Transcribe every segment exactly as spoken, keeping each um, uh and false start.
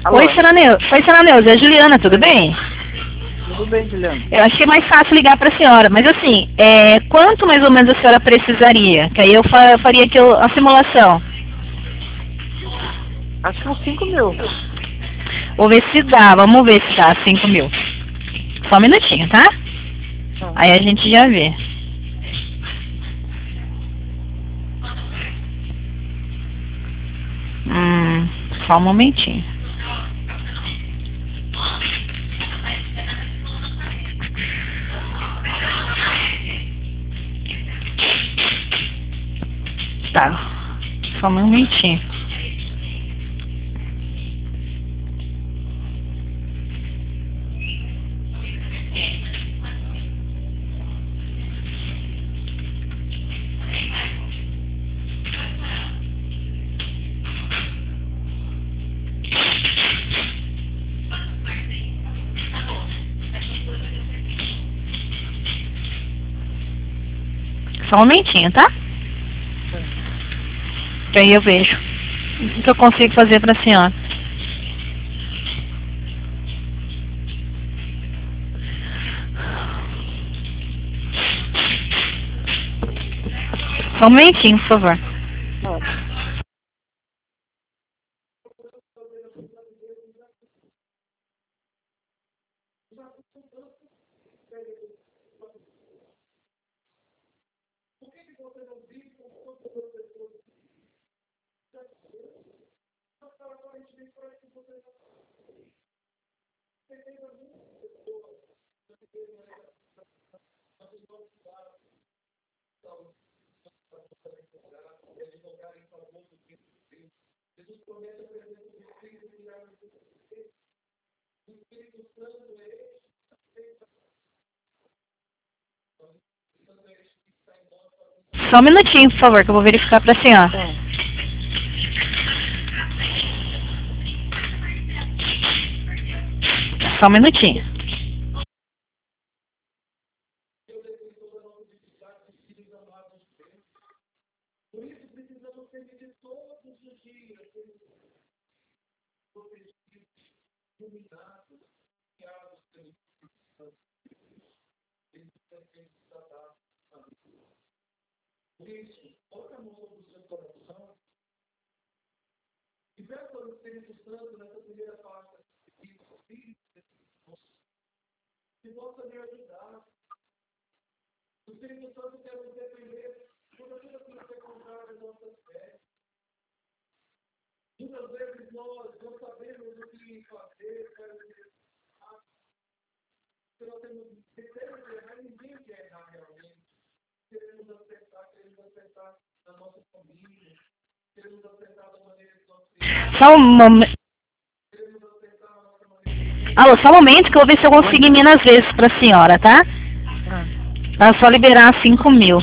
Alô? Oi, senhora Neuza. Oi, senhora Neuza. É a Juliana, tudo bem? Tudo bem, Juliana. Eu achei mais fácil ligar para a senhora, mas assim, é, quanto mais ou menos a senhora precisaria? Que aí eu fa faria aqui a simulação. Acho que uns cinco mil. Vou ver se dá, vamos ver se dá cinco mil. Só um minutinho, tá? Tá. Aí a gente já vê. Hum, só um momentinho. Tá, só um momentinho. Só um momentinho, tá? Que aí eu vejo o que eu consigo fazer pra senhora. Só um momentinho, por favor. Tá. Só um minutinho, por favor, que eu vou verificar pra senhora. Tá. Só um minutinho. Só um momento. Alô, só um momento que eu vou ver se eu consigo em Minas vezes pra senhora, tá? Tá. É só liberar cinco mil.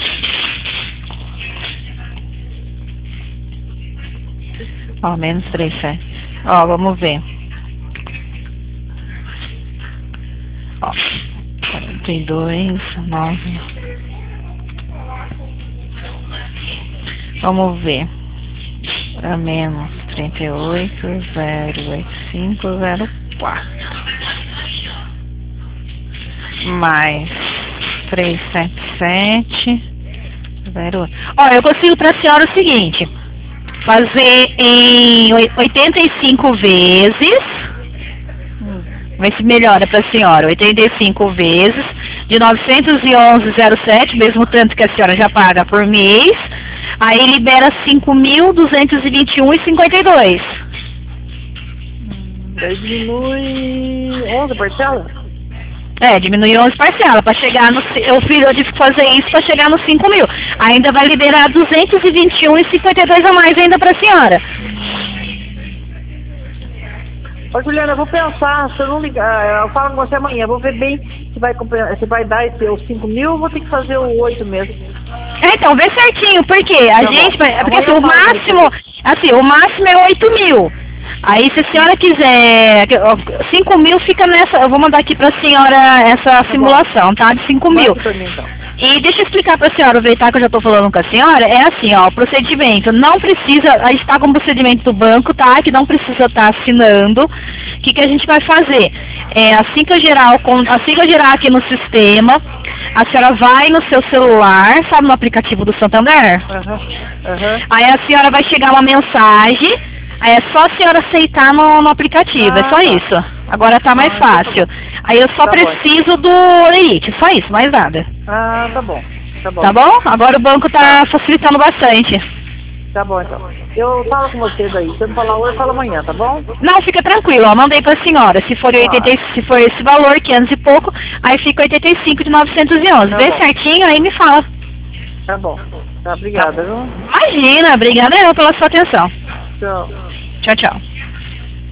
Ó, menos três, sete. Ó, vamos ver. Ó, quarenta e dois, nove. Vamos ver. Para menos trinta e oito, zero oito cinco, zero quatro. Mais trezentos e setenta e sete, zero oito. Ó, eu consigo para a senhora o seguinte. Fazer em oitenta e cinco vezes. Vê se melhora para a senhora. oitenta e cinco vezes de novecentos e onze vírgula zero sete, mesmo tanto que a senhora já paga por mês. Aí libera cinco mil duzentos e vinte e um vírgula cinquenta e dois. Daí diminui onze parcelas? É, diminui onze parcelas. Para chegar no. Eu, fiz, eu tive que fazer isso para chegar nos cinco mil. Ainda vai liberar duzentos e vinte e um vírgula cinquenta e dois a mais ainda para a senhora. Ô, Juliana, eu vou pensar, se eu não ligar, eu falo com você amanhã, vou ver bem se vai, se vai dar esse, os cinco mil ou vou ter que fazer o oito mesmo. É, então, vê certinho, porque a Tá gente bom. vai. Porque Amanhã assim, eu o falo com máximo. Assim, o máximo é oito mil. Aí se a senhora quiser. cinco mil fica nessa. Eu vou mandar aqui pra senhora essa Tá simulação, tá? De cinco mil. Manda pra mim, então. E deixa eu explicar para a senhora, aproveitar que eu já estou falando com a senhora, é assim, ó, o procedimento não precisa, a gente está com o procedimento do banco, tá? Que não precisa estar tá assinando. O que, que a gente vai fazer? É, assim que eu gerar, assim que eu gerar aqui no sistema, a senhora vai no seu celular, sabe, no aplicativo do Santander? Uhum. Uhum. Aí a senhora vai chegar uma mensagem, aí é só a senhora aceitar no, no aplicativo, ah, é só tá. Isso. Agora tá mais ah, fácil. Tá aí eu só tá preciso bom. do Elite, só isso, mais nada. Ah, tá bom. Tá bom. Tá bom? Agora o banco tá facilitando bastante. Tá bom, então. Eu falo com vocês aí. Se eu não falar hoje, eu falo amanhã, tá bom? Não, fica tranquilo, ó. Mandei pra senhora. Se for, oitenta, se for esse valor, quinhentos e pouco, aí fica oitenta e cinco de novecentos e onze. Tá Vê bom. Certinho, aí me fala. Tá bom. Tá, obrigada, viu? Imagina, obrigada eu pela sua atenção. Tchau. Tchau, tchau.